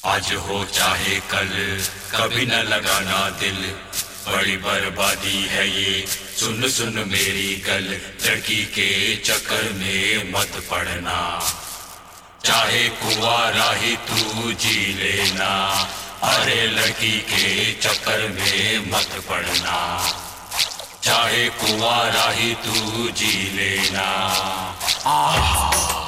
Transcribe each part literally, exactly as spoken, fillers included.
आज हो चाहे कल, कभी न लगाना दिल, बड़ी बर्बादी है ये, सुन सुन मेरी गल, लड़की के चक्कर में मत पड़ना, चाहे कुंवारा ही तू जी लेना, अरे लड़की के चक्कर में मत पड़ना, चाहे कुंवारा ही तू जी लेना। आहा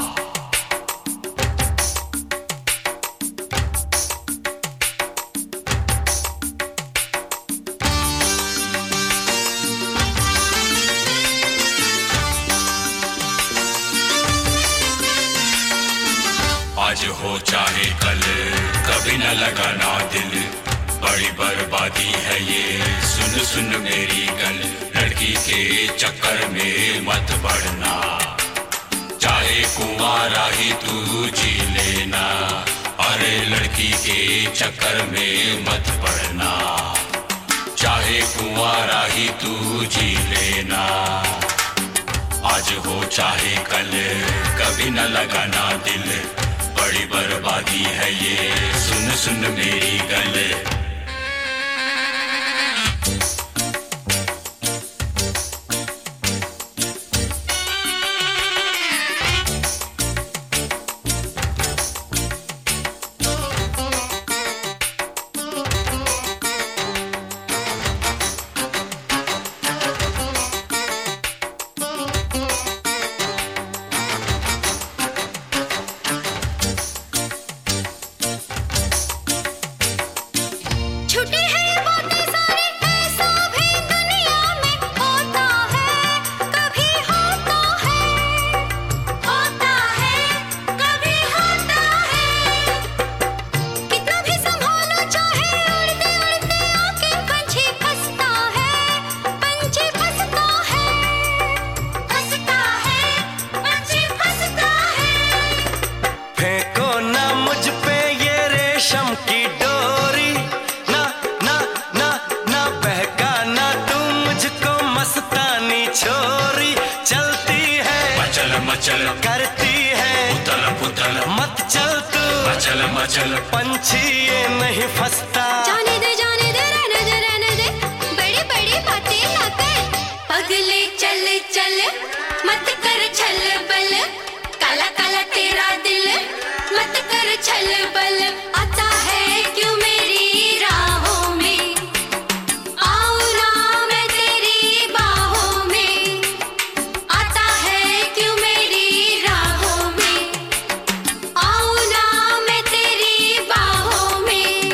आज हो चाहे कल, कभी न लगाना दिल, बड़ी बर्बादी है ये, सुन सुन मेरी गल, लड़की के चक्कर में मत पड़ना, चाहे कुंवारा ही तू जी लेना, अरे लड़की के चक्कर में मत पड़ना, चाहे कुंवारा ही तू जी लेना। आज हो चाहे कल, कभी न लगाना दिल, बड़ी बर्बादी है ये, सुन सुन मेरी गल। की डोरी ना ना ना ना बहकाना, तू मुझको मस्तानी छोरी, चलती है मचल मचल करती है उतल पुतल, मत चल तू मचल मचल, पंछी ये नहीं फंसता। जाने दे जाने दे रहने दे रहने दे, बड़ी बड़ी बातें ना कर, पगले चल चल मत कर छल बल, काला काला तेरा दिल मत कर छल बल, आता है क्यों मेरी राहों में, आऊं ना मैं तेरी बाहों में, आता है क्यों मेरी राहों में, आऊं ना मैं तेरी बाहों में।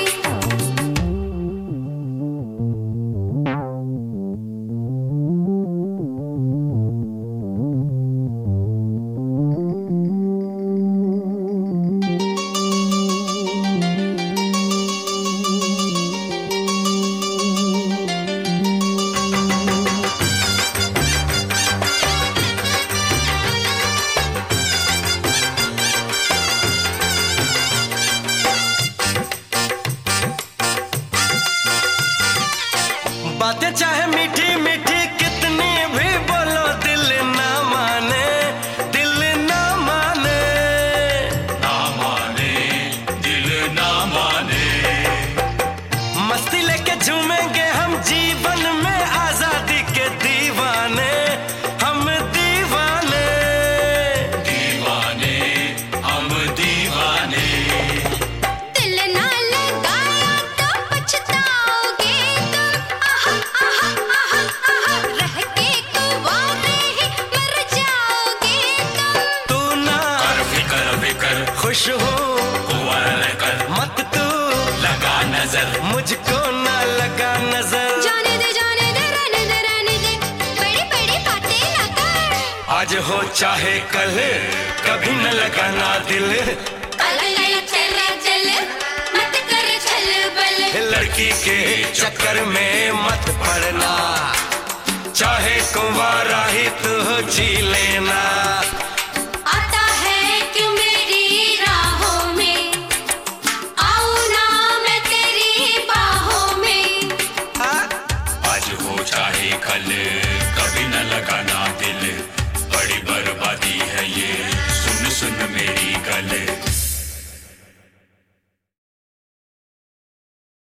बातें चाहे मीठी मीठी कितनी भी बोलो, दिल ना माने दिल ना माने, ना माने दिल ना माने, मस्ती लेके झूमेंगे हम जीवन में, आजादी के दीवाने हम दीवाने, दीवाने हम दीवाने, दिल ना लगाया तो पछताओगे तुम, आहा आहा आहा आहा, रह के कुंवारे ही मर जाओगे तुम। तू ना कर फिकर फिकर, खुश हो कुंवारा कर, मत तू लगा नजर, मुझको ना लगा नजर। जाने दे जाने दे रहने दे रहने दे, बड़ी बड़ी बातें ना कर, आज हो चाहे कल, कभी न लगाना दिल, काला काला तेरा दिल मत कर छल बल, लड़की के चक्कर में मत पड़ना, चाहे कुंवारा ही तू जी लेना। आता है क्यों मेरी राहों में, आऊं ना मैं तेरी बाहों में। आ? आज हो चाहे कल, कभी न लगाना